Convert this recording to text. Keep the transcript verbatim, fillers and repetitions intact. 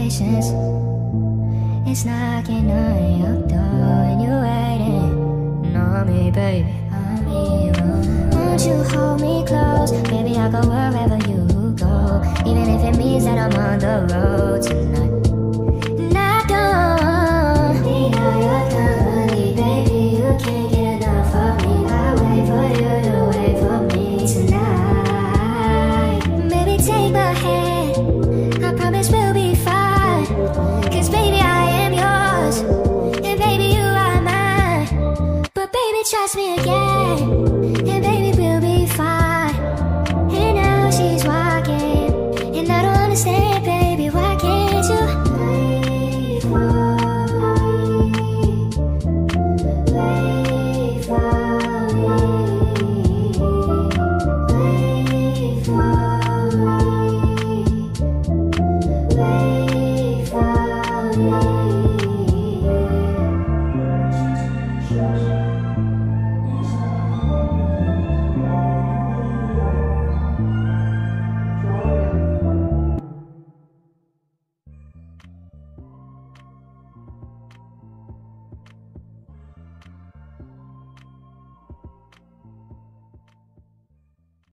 patience. It's knocking on your door and you're waiting on me, baby. Won't you hold me close? Baby, I'll go wherever you go, even if it means that I'm on the road tonight. And I don't need all your company, baby. You can't get enough of me. I wait for you to wait for me tonight. Baby, take my hand, I promise we'll be fine. Cause baby, I am yours, and baby, you are mine. But baby, trust me again, and baby, we'll be fine. And now she's walking, and I don't understand, baby.